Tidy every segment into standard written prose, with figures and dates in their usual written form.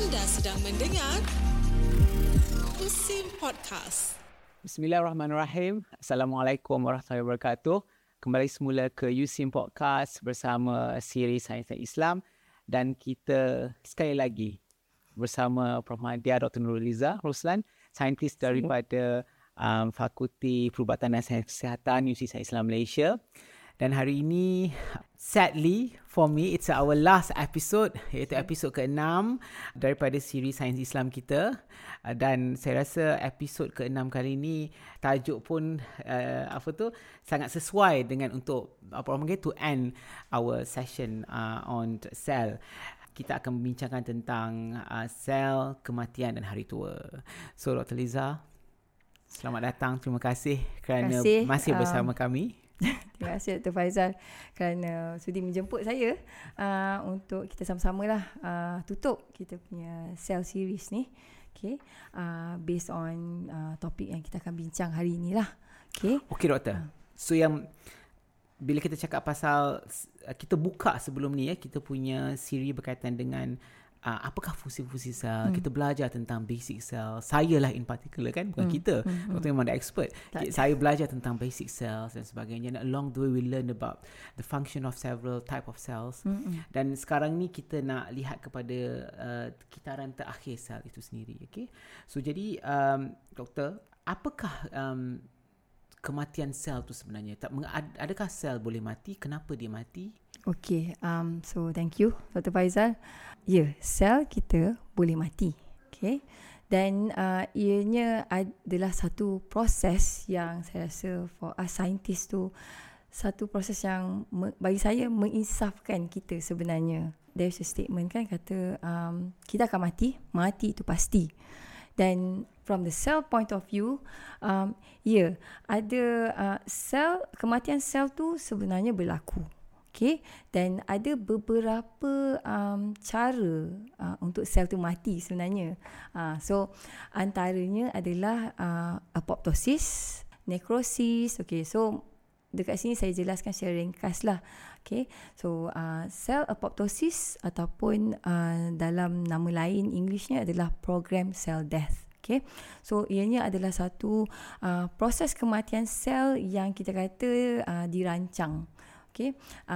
Anda sedang mendengar USIM Podcast. Bismillahirrahmanirrahim. Assalamualaikum warahmatullahi wabarakatuh. Kembali semula ke USIM Podcast bersama siri Sains dan Islam, dan kita sekali lagi bersama Prof. Mahdia Dr. Nurul Izzah Roslan, saintis daripada Fakulti Perubatan dan Sains Kesihatan Universiti Sains Islam Malaysia. Dan hari ini, sadly for me, it's our last episode, iaitu episod ke-6 daripada siri Sains Islam kita. Dan saya rasa episod ke-6 kali ini, tajuk pun sangat sesuai dengan untuk to end our session on cell. Kita akan membincangkan tentang sel, kematian dan hari tua. So Dr. Liza, selamat datang. Terima kasih kerana masih bersama kami. Terima kasih Dr. Faizal kerana sudi menjemput saya untuk kita sama-sama lah tutup kita punya cell series ni. Okay. Based on topik yang kita akan bincang hari ni lah. Okay doktor. So yang bila kita cakap pasal, kita buka sebelum ni kita punya siri berkaitan dengan apakah fungsi-fungsi sel. Kita belajar tentang basic sel. Saya lah in particular kan, bukan kita. Doktor memang dah expert. Saya belajar tentang basic cells dan sebagainya. And along the way we learn about the function of several type of cells. Dan sekarang ni kita nak lihat kepada kitaran terakhir sel itu sendiri. Okay? So jadi doktor, apakah kematian sel tu sebenarnya? Adakah sel boleh mati? Kenapa dia mati? Okay, so thank you Dr. Faizal. Sel kita boleh mati. Okay. Dan ianya adalah satu proses yang saya rasa for us scientist tu, satu proses yang bagi saya menginsafkan kita sebenarnya. There's a statement kan kata kita akan mati itu pasti. Dan from the cell point of view, ada kematian sel tu sebenarnya berlaku. Okay. Dan ada beberapa cara untuk sel tu mati sebenarnya. So antaranya adalah apoptosis, nekrosis. Okay. So dekat sini saya jelaskan secara ringkas lah. Okay. So sel apoptosis ataupun dalam nama lain Englishnya adalah programmed cell death. Okay. So ianya adalah satu proses kematian sel yang kita kata dirancang. Okay.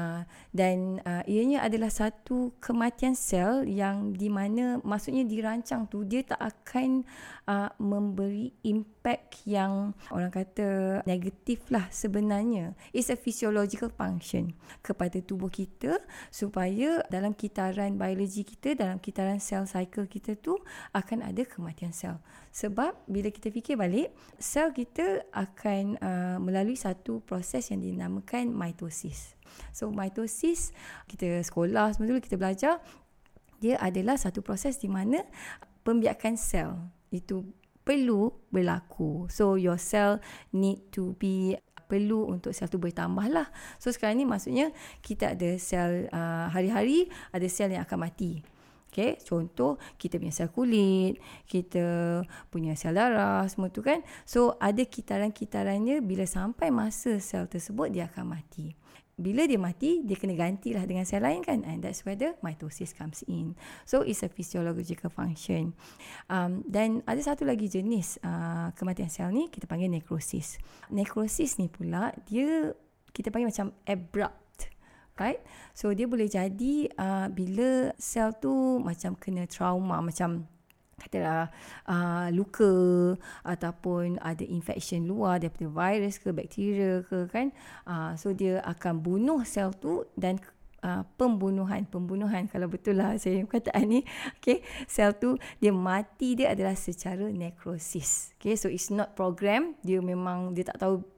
Dan ianya adalah satu kematian sel yang di mana maksudnya dirancang tu dia tak akan memberi impact yang orang kata negatif lah sebenarnya. It's a physiological function kepada tubuh kita supaya dalam kitaran biologi kita, dalam kitaran cell cycle kita tu akan ada kematian sel. Sebab bila kita fikir balik, sel kita akan melalui satu proses yang dinamakan mitosis. So mitosis, kita sekolah semua dulu kita belajar, dia adalah satu proses di mana pembiakan sel itu perlu berlaku. So your cell need to be, perlu untuk sel tu bertambah lah. So sekarang ni maksudnya kita ada sel hari-hari, ada sel yang akan mati. Okay, contoh kita punya sel kulit, kita punya sel darah, semua tu kan. So ada kitaran-kitarannya, bila sampai masa sel tersebut dia akan mati. Bila dia mati, dia kena gantilah dengan sel lain kan. And that's where the mitosis comes in. So it's a physiological function. Dan ada satu lagi jenis kematian sel ni, kita panggil nekrosis. Nekrosis ni pula, dia kita panggil macam abrupt. Right? So dia boleh jadi bila sel tu macam kena trauma, macam katalah luka ataupun ada infection luar daripada virus ke bakteria ke kan. So dia akan bunuh sel tu dan pembunuhan kalau betul lah saya perkataan ni. Okay, sel tu dia mati, dia adalah secara nekrosis. Okay, so it's not program, dia memang dia tak tahu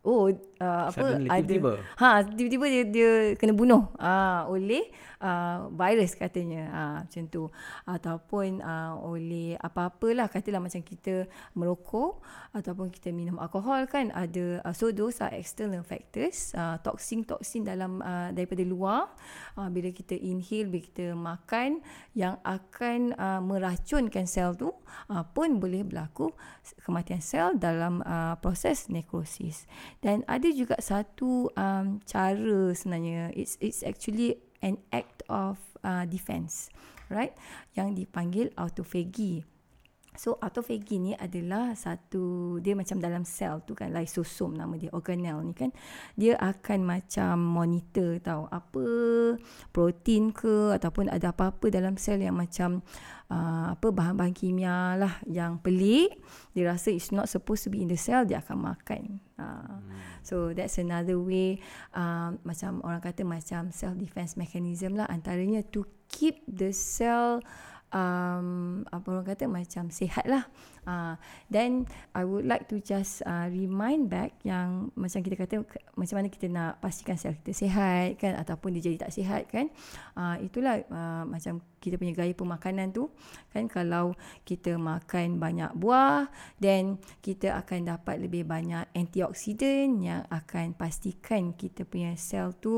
tiba-tiba dia kena bunuh oleh virus katanya, macam tu, ataupun oleh apa-apalah, katalah macam kita merokok ataupun kita minum alkohol kan, ada so those are external factors, toksin dalam daripada luar, bila kita inhale, bila kita makan, yang akan meracunkan sel tu, pun boleh berlaku kematian sel dalam proses nekrosis. Dan ada juga satu cara sebenarnya, it's actually an act of defense, right, yang dipanggil autophagy. So autophagy ni adalah satu, dia macam dalam sel tu kan, lysosom nama dia, organelle ni kan, dia akan macam monitor tahu apa protein ke ataupun ada apa-apa dalam sel yang macam bahan-bahan kimia lah yang pelik, dia rasa it's not supposed to be in the cell, dia akan makan. So that's another way, macam orang kata macam self defense mechanism lah, antaranya to keep the cell apa orang kata macam sihat lah. Then I would like to just remind back yang macam kita kata macam mana kita nak pastikan sel kita sihat kan, ataupun dia jadi tak sihat kan. Itulah macam kita punya gaya pemakanan tu kan, kalau kita makan banyak buah, then kita akan dapat lebih banyak antioksidan yang akan pastikan kita punya sel tu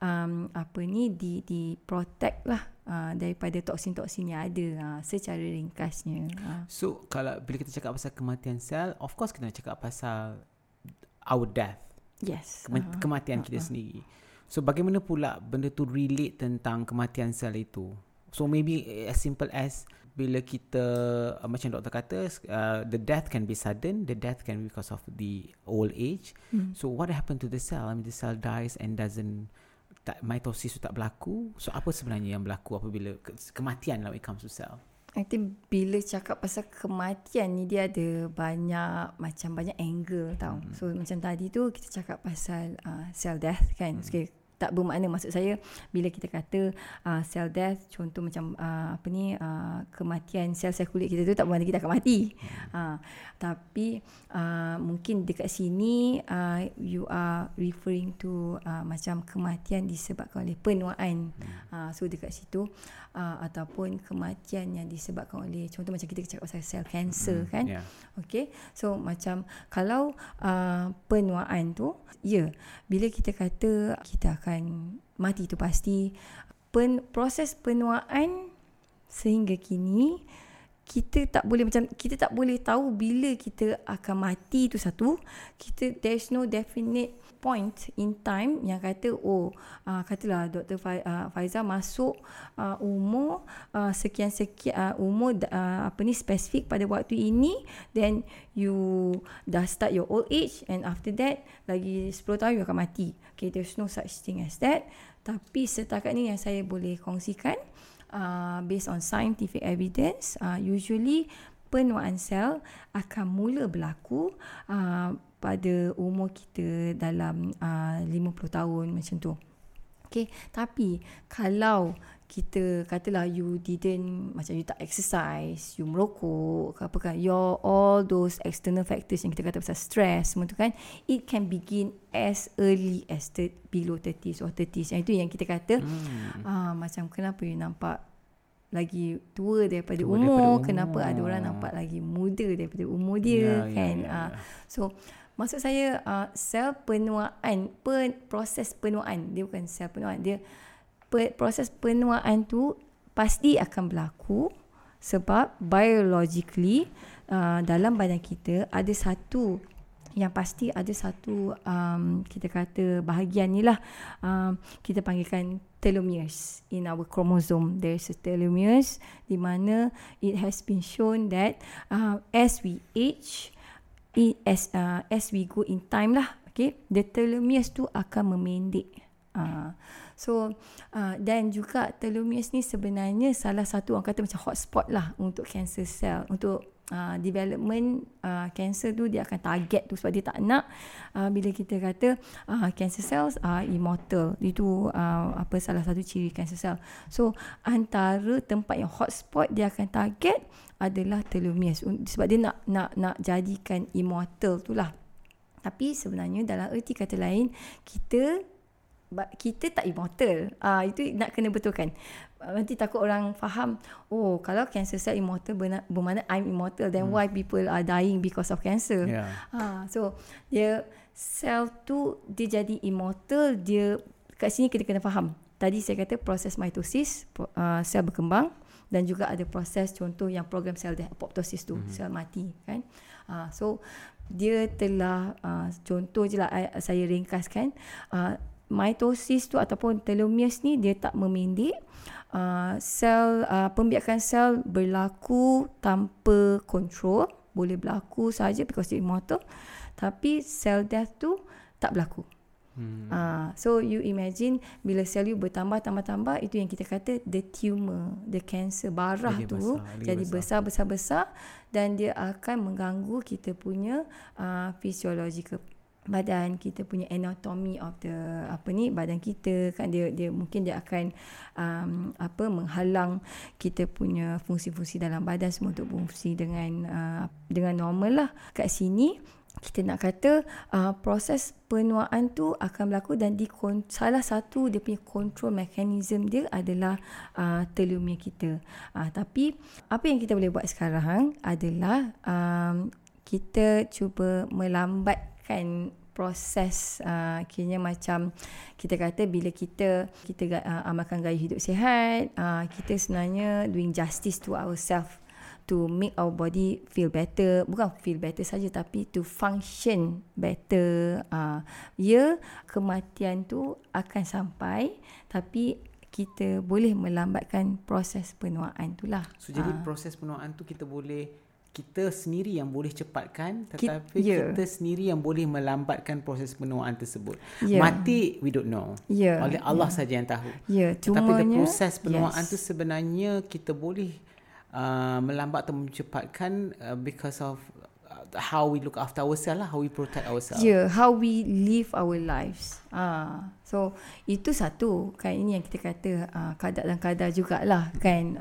di protect lah daripada toksin-toksin yang ada, secara ringkasnya. So kalau bila kita cakap pasal kematian sel, of course kita nak cakap pasal our death. Yes. Kematian kita sendiri. So bagaimana pula benda tu relate tentang kematian sel itu? So maybe as simple as bila kita macam doktor kata, the death can be sudden, the death can be because of the old age. So what happened to the cell? I mean the cell dies and mitosis tu tak berlaku. So apa sebenarnya yang berlaku apabila kematian when it comes to cell? I think bila cakap pasal kematian ni, dia ada banyak angle tau. So macam tadi tu kita cakap pasal cell death kan. Okay, tak bermakna, maksud saya bila kita kata cell death, contoh macam kematian sel-sel kulit kita tu, tak bermakna kita akan mati. Tapi mungkin dekat sini you are referring to macam kematian disebabkan oleh penuaan. So dekat situ ataupun kematian yang disebabkan oleh, contoh macam kita cakap pasal sel kanser kan. Okay, so macam kalau penuaan tu, bila kita kata kita akan mati tu pasti, proses penuaan sehingga kini kita tak boleh tahu bila kita akan mati tu satu. There's no definite point in time yang kata katalah Dr. Faizal masuk umur sekian-sekian umur spesifik pada waktu ini, then you dah start your old age and after that lagi 10 tahun you akan mati. Okay, there's no such thing as that. Tapi setakat ni yang saya boleh kongsikan, based on scientific evidence, usually penuaan sel akan mula berlaku pada umur kita dalam 50 tahun macam tu. Okay, tapi kalau kita katalah you didn't, macam you tak exercise, you merokok ke apa kan, all those external factors yang kita kata pasal stress semua tu kan, it can begin as early as below 30s or 30s. Yang itu yang kita kata macam kenapa you nampak lagi tua daripada umur, kenapa ada orang nampak lagi muda daripada umur dia kan. So maksud saya sel penuaan, proses penuaan, dia bukan sel penuaan, dia proses penuaan tu pasti akan berlaku sebab biologically dalam badan kita ada satu yang pasti, ada satu kita kata bahagian ni lah, kita panggilkan telomeres in our chromosome. There's a telomeres di mana it has been shown that as we age, as we go in time lah, okay, the telomeres tu akan memendek. Dan juga telomeres ni sebenarnya salah satu orang kata macam hotspot lah untuk cancer cell, untuk development cancer tu dia akan target tu, sebab dia tak nak bila kita kata cancer cells are immortal. Itu salah satu ciri cancer cell. So antara tempat yang hotspot dia akan target adalah telomeres, sebab dia nak jadikan immortal tu lah. Tapi sebenarnya dalam erti kata lain, kita tak immortal. Itu nak kena betulkan. Nanti takut orang faham, kalau cancer cell immortal bermakna I'm immortal, then why people are dying because of cancer. So dia sel tu dia jadi immortal. Dia kat sini kita kena faham. Tadi saya kata proses mitosis, sel berkembang, dan juga ada proses contoh yang program sel apoptosis tu, sel mati kan. So dia telah contoh je lah saya ringkaskan, mitosis tu ataupun telomeres ni dia tak memendek sel pembiakan sel berlaku tanpa kontrol, boleh berlaku saja because it's immortal, tapi cell death tu tak berlaku. So you imagine bila sel you bertambah, itu yang kita kata the tumor, the cancer, barah Lagi tu besar, lagi jadi besar dan dia akan mengganggu kita punya physiological badan, kita punya anatomy of the badan kita kan, dia mungkin dia akan menghalang kita punya fungsi-fungsi dalam badan semua untuk berfungsi dengan normal lah. Kat sini kita nak kata proses penuaan tu akan berlaku dan salah satu dia punya control mechanism dia adalah telomere kita. Tapi apa yang kita boleh buat sekarang adalah kita cuba melambatkan proses kiranya macam kita kata bila kita amalkan gaya hidup sihat, kita sebenarnya doing justice to ourselves to make our body feel better, bukan feel better saja tapi to function better. Kematian tu akan sampai tapi kita boleh melambatkan proses penuaan tu lah. So jadi proses penuaan tu kita sendiri yang boleh cepatkan, tetapi kita sendiri yang boleh melambatkan proses penuaan tersebut. Mati we don't know. Oleh Allah saja yang tahu. Tetapi proses penuaan tu sebenarnya kita boleh melambat atau mencepatkan because of how we look after ourselves lah, how we protect ourselves. How we live our lives. So itu satu kan, ini yang kita kata kadar dan kadar jugalah kan.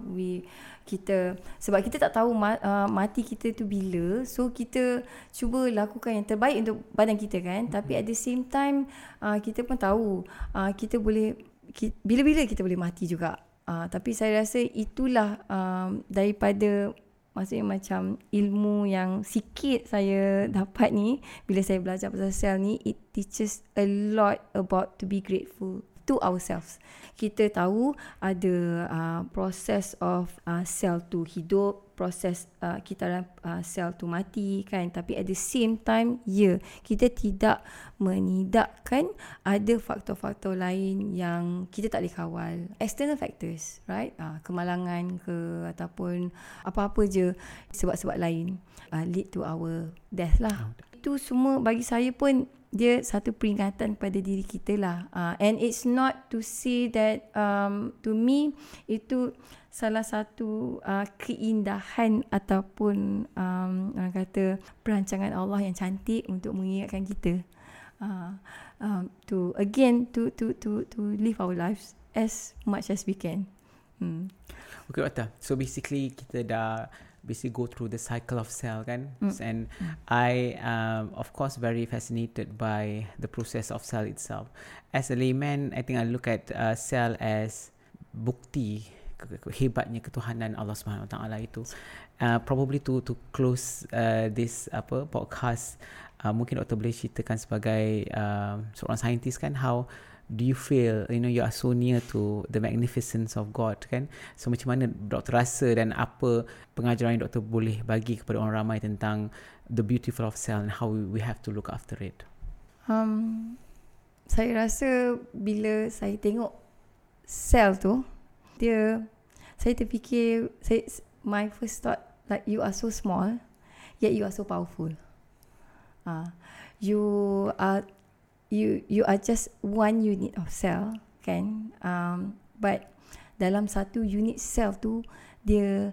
Sebab kita tak tahu mati kita tu bila, so kita cuba lakukan yang terbaik untuk badan kita kan. Tapi at the same time kita pun tahu kita boleh bila-bila kita boleh mati juga. Tapi saya rasa itulah daripada maksudnya macam ilmu yang sikit saya dapat ni, bila saya belajar pasal sel ni, it teaches a lot about to be grateful to ourselves. Kita tahu ada proses of sel tu hidup, proses kita sel tu mati kan, tapi at the same time kita tidak menidakkan ada faktor-faktor lain yang kita tak boleh kawal, external factors, right? Kemalangan ke ataupun apa-apa je sebab-sebab lain lead to our death lah. Itu semua bagi saya pun dia satu peringatan pada diri kita lah. And it's not to say that to me itu salah satu keindahan ataupun orang kata perancangan Allah yang cantik untuk mengingatkan kita to live our lives as much as we can. Okay, Doktor. So basically kita dah go through the cycle of cell kan, and I of course very fascinated by the process of cell itself. As a layman, I think I look at cell as bukti hebatnya ketuhanan Allah Subhanahu Wa Taala itu. Probably to close this podcast, mungkin Doktor boleh ceritakan sebagai seorang saintis kan, how do you feel, you are so near to the magnificence of God kan? So macam mana Doktor rasa dan apa pengajaran yang Doktor boleh bagi kepada orang ramai tentang the beautiful of cell and how we have to look after it? Saya rasa bila saya tengok sel tu, saya terfikir, my first thought like you are so small yet you are so powerful. You are just one unit of cell kan, but dalam satu unit cell tu dia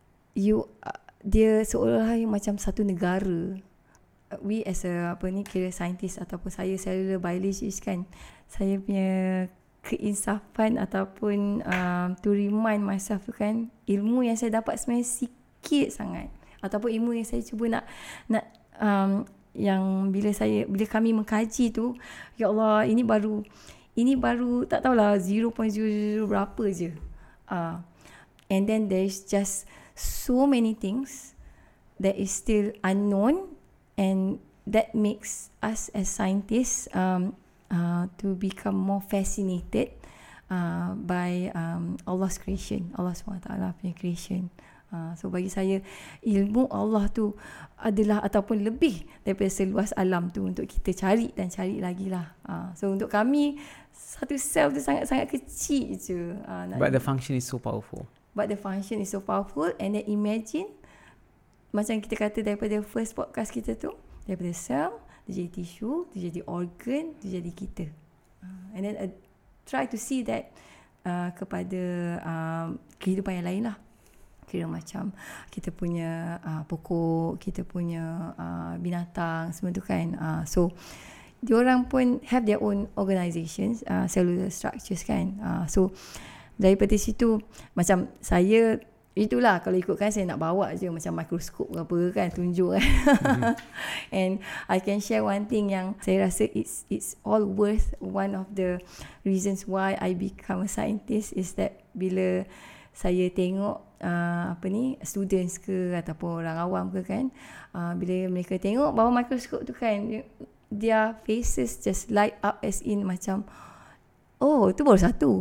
seolah-olah macam satu negara. We as a kira scientist ataupun saya cellular biologist kan, saya punya keinsafan ataupun to remind myself tu kan, ilmu yang saya dapat sebenarnya sikit sangat, ataupun ilmu yang saya cuba nak yang bila kami mengkaji tu, ya Allah, ini baru tak tahulah 0.00 berapa je. And then there's just so many things that is still unknown, and that makes us as scientists to become more fascinated by Allah's creation, Allah SWT punya creation. So bagi saya, ilmu Allah tu adalah ataupun lebih daripada seluas alam tu untuk kita cari dan cari lagi lah. So untuk kami, satu sel tu sangat-sangat kecil je. But the function is so powerful. And then imagine, macam kita kata daripada first podcast kita tu, daripada sel, dia jadi tisu, dia jadi organ, dia jadi kita. And then try to see that kepada kehidupan yang lain lah. Kira macam kita punya pokok, kita punya binatang, semua tu kan. So diorang pun have their own organizations, cellular structures kan. So daripada situ, macam saya, itulah kalau ikutkan saya nak bawa je macam mikroskop ke apa kan, tunjuk kan. And I can share one thing yang saya rasa it's all worth. One of the reasons why I become a scientist is that bila saya tengok students ke ataupun orang awam ke kan, bila mereka tengok bawah mikroskop tu kan, their faces just light up as in macam, oh tu baru satu,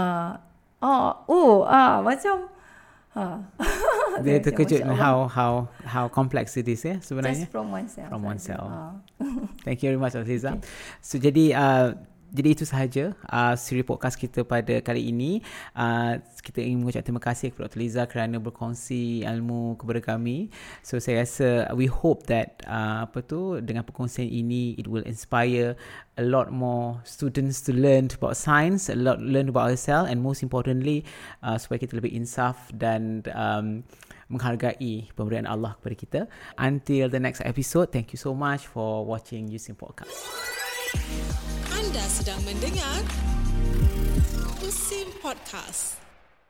macam dia terkejut how complex it is sebenarnya. Just from one cell. Thank you very much, Aziza. Okay. So jadi itu sahaja siri podcast kita pada kali ini. Kita ingin mengucap terima kasih kepada Dr. Liza kerana berkongsi ilmu kepada kami. So saya rasa we hope that dengan perkongsian ini it will inspire a lot more students to learn about science, learn about ourselves, and most importantly supaya kita lebih insaf dan menghargai pemberian Allah kepada kita. Until the next episode, thank you so much for watching Yusim Podcast. Anda sedang mendengar Yusim Podcast.